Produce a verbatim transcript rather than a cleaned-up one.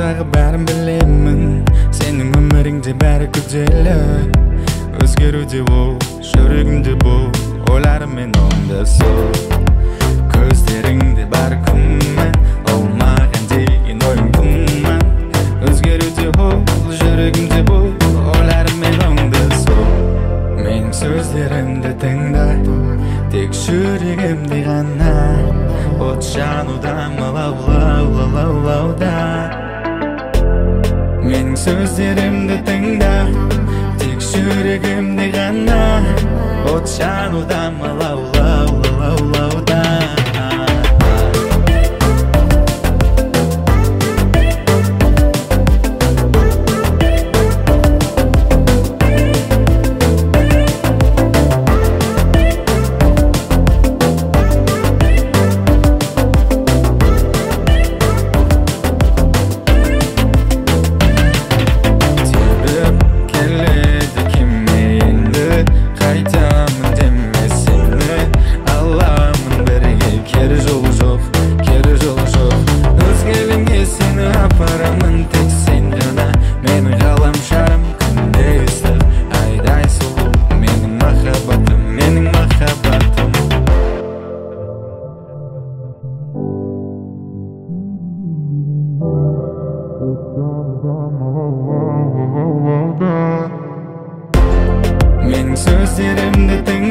дагы бәрін білемін. Сенің өміріңде бәрі күрделі. Өзгеруде бол, жүрегімде бол, ойларыммен оңда сол. Көздеріңде бар күмән, ол маған деген ойың күмән. Өзгеруде бол, жүрегімде бол, ойларыммен оңда сол. Менің сөздерімді тыңда, тек жүрегімде ғана. От жануда лау лау лауда. Менің сөздерімді тыңда, тек жүрегімде ғана. От жануда лау лау лауда. Менің сөздерімді тыңда,